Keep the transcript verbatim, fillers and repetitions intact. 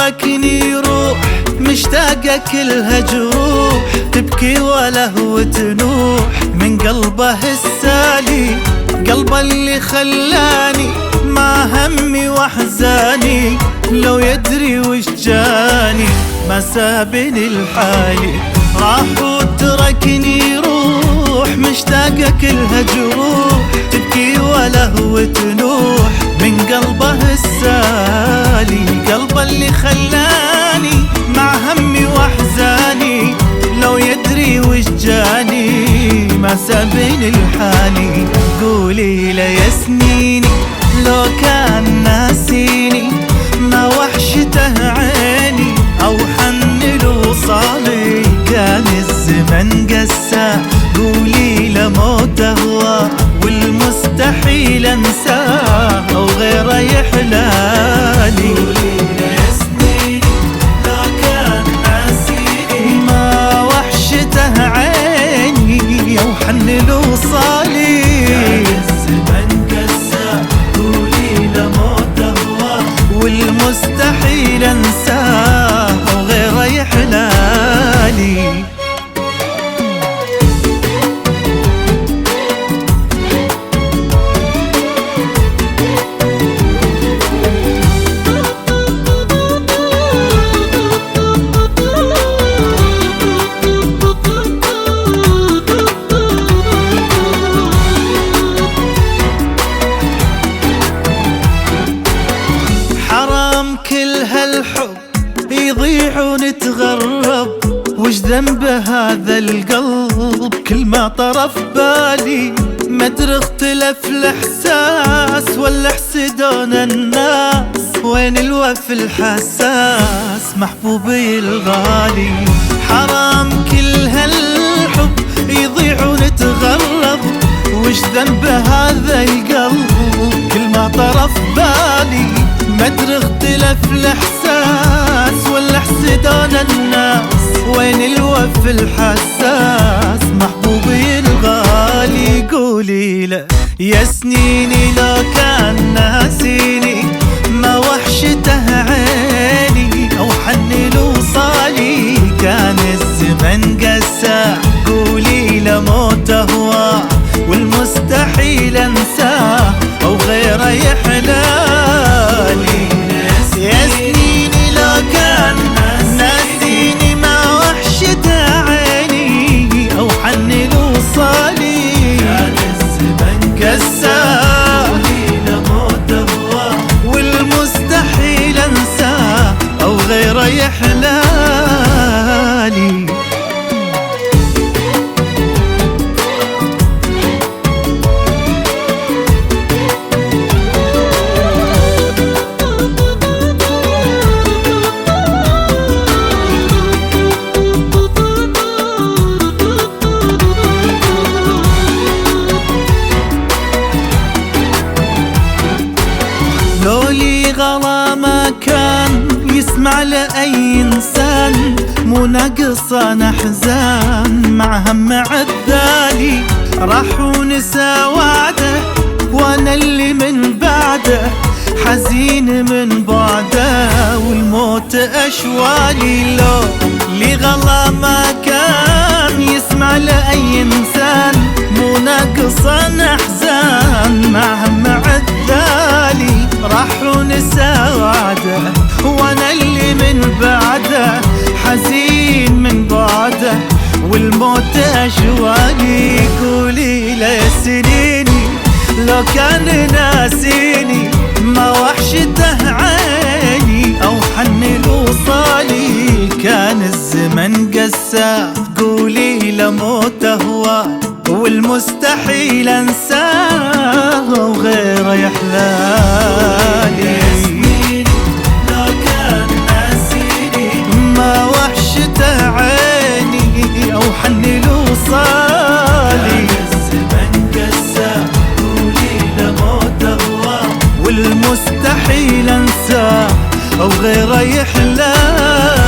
تركني روح مشتاقة كلها جروح، تبكي ولهو تنوح من قلبه السالي. قلبه اللي خلاني ما همي واحزاني، لو يدري وش جاني ما سابني الحالي. راح وتركني روح مشتاقة كلها جروح، تبكي ولهو تنوح من قلبه السالي. قلبه اللي خلاني مع همي واحزاني، لو يدري وش جاني ما سابني الحالي. قولي له يا سنيني لو كان ناسيني، ما وحشته عيني او حن لوصالي. كان الزمن قسى قولي له موت هو، والمستحيل انساه او غيره يحلالي. حن لوصالي الزمن قسى قولي له موته هو، والمستحيل انساه وغيره يحلالي. كل هالحب يضيع ونتغرب، وش ذنب هذا القلب كل ما طرف بالي. ما ادري اختلف الاحساس ولا حسدون الناس، وين الوف الحساس محبوبي الغالي. حرام كل هالحب يضيع ونتغرب، وش ذنب هذا القلب كل ما طرف بالي. ما ادري اختلف الاحساس ولا حسدون الناس، وين الوف الحساس محبوبي الغالي. قولي له يا سنيني لو كان ناسيني، ما وحشته عيني او حن لوصالي. كان الزمن قسى قولي له موته هو، والمستحيل انساه او غيره يحلالي. يا سنيني لو كان ناسيني، ما وحشته عيني او حن لوصالي. كان الزمن قسى قولي له موته هو، والمستحيل انساه او غيره يحلالي. لولي غلا ما كان يسمع لأي إنسان، مو ناقصان أحزان مع هم عذالي. راح ونسى وعده وانا اللي من بعده، حزين من بعده والموت أشوالي. لو لي غلا ما كان يسمع لأي إنسان، مو ناقصان أحزان مع هم عذالي. راح ونسى وعده وانا اللي من بعده، حزين من بعده والموت أشوالي. قولي له يا سنيني لو كان ناسيني، ما وحشته عيني او حن لوصالي. كان الزمن قسى قولي له موته هو، والمستحيل انساه وغيره يحلالي. لو كان ناسيني، ما وحشته عيني او حن لوصالي. الزمن قسى قولي له موته هو، والمستحيل انساه او غيره يحلالي.